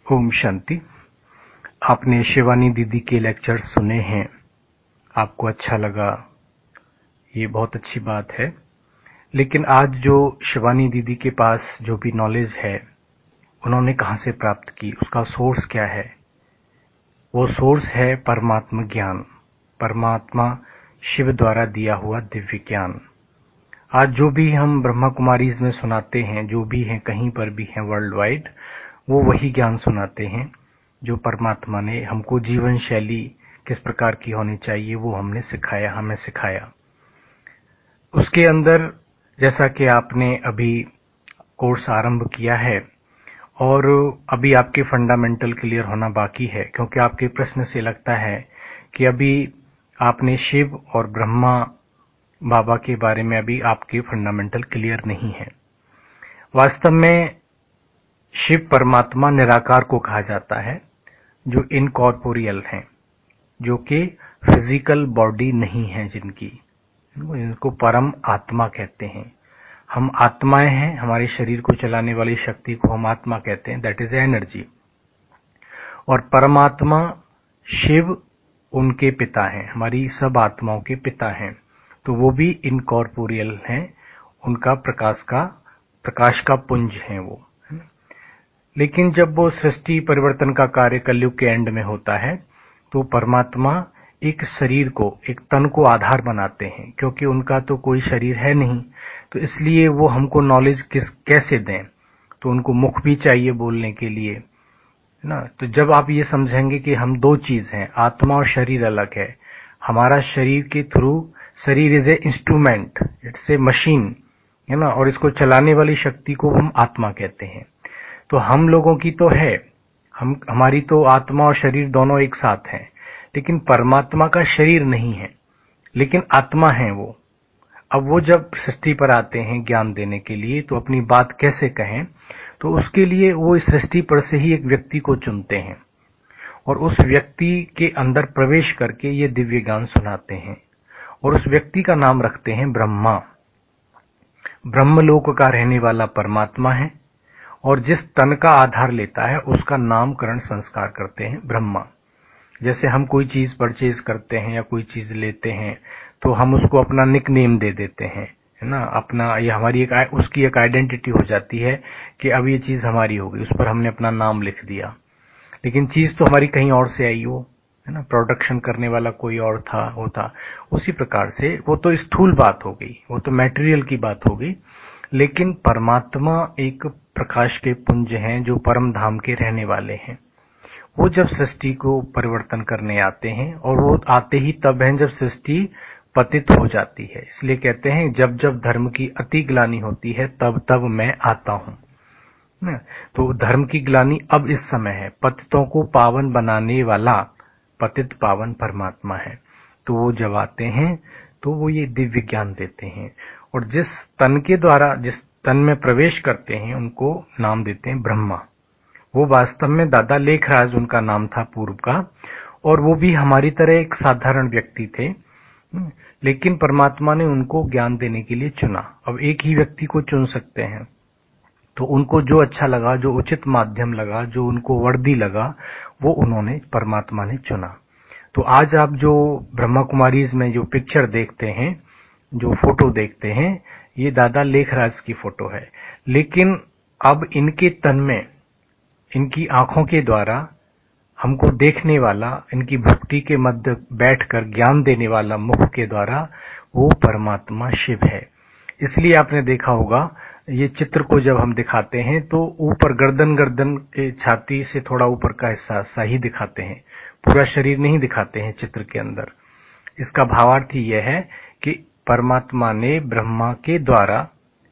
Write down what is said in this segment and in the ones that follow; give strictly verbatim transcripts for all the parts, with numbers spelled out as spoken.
ओम शांति। आपने शिवानी दीदी के लेक्चर सुने हैं, आपको अच्छा लगा, ये बहुत अच्छी बात है। लेकिन आज जो शिवानी दीदी के पास जो भी नॉलेज है, उन्होंने कहाँ से प्राप्त की, उसका सोर्स क्या है? वो सोर्स है परमात्मा ज्ञान, परमात्मा शिव द्वारा दिया हुआ दिव्य ज्ञान। आज जो भी हम ब्रह्मा कुमारीज में सुनाते हैं, जो भी हैं कहीं पर भी हैं वर्ल्ड वाइड, वो वही ज्ञान सुनाते हैं जो परमात्मा ने हमको जीवन शैली किस प्रकार की होनी चाहिए वो हमने सिखाया, हमें सिखाया। उसके अंदर जैसा कि आपने अभी कोर्स आरंभ किया है और अभी आपके फंडामेंटल क्लियर होना बाकी है, क्योंकि आपके प्रश्न से लगता है कि अभी आपने शिव और ब्रह्मा बाबा के बारे में अभी आपके फंडामेंटल क्लियर नहीं है। वास्तव में शिव परमात्मा निराकार को कहा जाता है, जो इनकॉर्पोरियल हैं, जो कि फिजिकल बॉडी नहीं है जिनकी, इनको परम आत्मा कहते हैं। हम आत्माएं हैं, हमारे शरीर को चलाने वाली शक्ति को हम आत्मा कहते हैं, दैट इज एनर्जी। और परमात्मा शिव उनके पिता हैं, हमारी सब आत्माओं के पिता हैं, तो वो भी इनकॉर्पोरियल हैं, उनका प्रकाश का प्रकाश का पुंज है वो। लेकिन जब वो सृष्टि परिवर्तन का कार्य कलयुग के एंड में होता है, तो परमात्मा एक शरीर को, एक तन को आधार बनाते हैं, क्योंकि उनका तो कोई शरीर है नहीं, तो इसलिए वो हमको नॉलेज किस कैसे दें, तो उनको मुख भी चाहिए बोलने के लिए ना। तो जब आप ये समझेंगे कि हम दो चीज हैं, आत्मा और शरीर अलग है, हमारा शरीर के थ्रू, शरीर is a instrument, it's a machine है ना, और इसको चलाने वाली शक्ति को हम आत्मा कहते हैं। तो हम लोगों की तो है, हम हमारी तो आत्मा और शरीर दोनों एक साथ हैं, लेकिन परमात्मा का शरीर नहीं है, लेकिन आत्मा है वो। अब वो जब सृष्टि पर आते हैं ज्ञान देने के लिए, तो अपनी बात कैसे कहें, तो उसके लिए वो इस सृष्टि पर से ही एक व्यक्ति को चुनते हैं और उस व्यक्ति के अंदर प्रवेश करके ये दिव्य ज्ञान सुनाते हैं, और उस व्यक्ति का नाम रखते हैं ब्रह्मा। ब्रह्मलोक का रहने वाला परमात्मा है, और जिस तन का आधार लेता है उसका नामकरण संस्कार करते हैं ब्रह्मा। जैसे हम कोई चीज परचेज करते हैं या कोई चीज लेते हैं, तो हम उसको अपना निक नेम दे देते हैं, है ना, अपना, ये हमारी एक उसकी एक आइडेंटिटी हो जाती है कि अब ये चीज हमारी हो गई, उस पर हमने अपना नाम लिख दिया। लेकिन चीज तो हमारी कहीं और से आई हो, है ना, प्रोडक्शन करने वाला कोई और था होता। उसी प्रकार से वो तो स्थूल बात हो गई, वो तो मैटेरियल की बात हो गई। लेकिन परमात्मा एक प्रकाश के पुंज हैं जो परम धाम के रहने वाले हैं। वो जब सृष्टि को परिवर्तन करने आते हैं, और वो आते ही तब हैं जब सृष्टि पतित हो जाती है, इसलिए कहते हैं जब जब धर्म की अति ग्लानि होती है तब तब मैं आता हूं। तो धर्म की ग्लानि अब इस समय है, पतितों को पावन बनाने वाला पतित पावन परमात्मा है। तो वो जब आते हैं तो वो ये दिव्य ज्ञान देते हैं, और जिस तन के द्वारा, जिस तन में प्रवेश करते हैं, उनको नाम देते हैं ब्रह्मा। वो वास्तव में दादा लेखराज उनका नाम था पूर्व का, और वो भी हमारी तरह एक साधारण व्यक्ति थे, लेकिन परमात्मा ने उनको ज्ञान देने के लिए चुना। अब एक ही व्यक्ति को चुन सकते हैं, तो उनको जो अच्छा लगा, जो उचित माध्यम लगा, जो उनको वर्दी लगा, वो उन्होंने, परमात्मा ने चुना। तो आज आप जो ब्रह्मा कुमारीज में जो पिक्चर देखते हैं, जो फोटो देखते हैं, ये दादा लेखराज की फोटो है। लेकिन अब इनके तन में, इनकी आंखों के द्वारा हमको देखने वाला, इनकी भक्ति के मध्य बैठकर ज्ञान देने वाला मुख के द्वारा, वो परमात्मा शिव है। इसलिए आपने देखा होगा, ये चित्र को जब हम दिखाते हैं तो ऊपर गर्दन गर्दन के छाती से थोड़ा ऊपर का हिस्सा सा ही दिखाते हैं, पूरा शरीर नहीं दिखाते हैं चित्र के अंदर। इसका भावार्थ यह है कि परमात्मा ने ब्रह्मा के द्वारा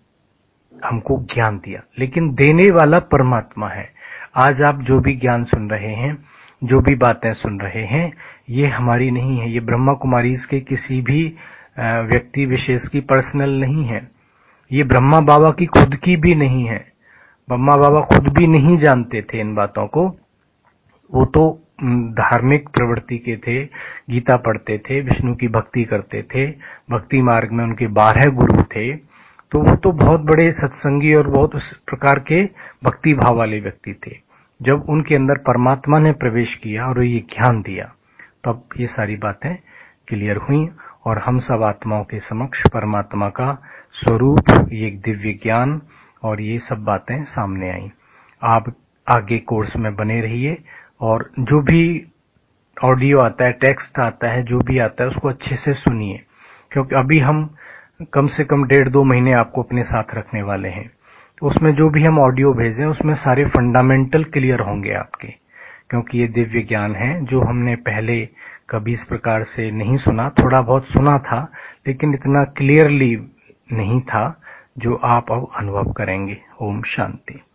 हमको ज्ञान दिया, लेकिन देने वाला परमात्मा है। आज आप जो भी ज्ञान सुन रहे हैं, जो भी बातें सुन रहे हैं, ये हमारी नहीं है, ये ब्रह्मा कुमारीज के किसी भी व्यक्ति विशेष की पर्सनल नहीं है, ये ब्रह्मा बाबा की खुद की भी नहीं है। ब्रह्मा बाबा खुद भी नहीं जानते थे इन बातों को, वो तो धार्मिक प्रवृत्ति के थे, गीता पढ़ते थे, विष्णु की भक्ति करते थे, भक्ति मार्ग में उनके बारह गुरु थे, तो वो तो बहुत बड़े सत्संगी और बहुत उस प्रकार के भक्ति भाव वाले व्यक्ति थे। जब उनके अंदर परमात्मा ने प्रवेश किया और ये ज्ञान दिया, तब ये सारी बातें क्लियर हुई और हम सब आत्माओं के समक्ष परमात्मा का स्वरूप, ये एक दिव्य ज्ञान और ये सब बातें सामने आई। आप आगे कोर्स में बने रहिए और जो भी ऑडियो आता है, टेक्स्ट आता है, जो भी आता है उसको अच्छे से सुनिए, क्योंकि अभी हम कम से कम डेढ़ दो महीने आपको अपने साथ रखने वाले हैं। तो उसमें जो भी हम ऑडियो भेजें उसमें सारे फंडामेंटल क्लियर होंगे आपके, क्योंकि ये दिव्य ज्ञान है जो हमने पहले कभी इस प्रकार से नहीं सुना। थोड़ा बहुत सुना था लेकिन इतना क्लियरली नहीं था जो आप अब अनुभव करेंगे। ओम शांति।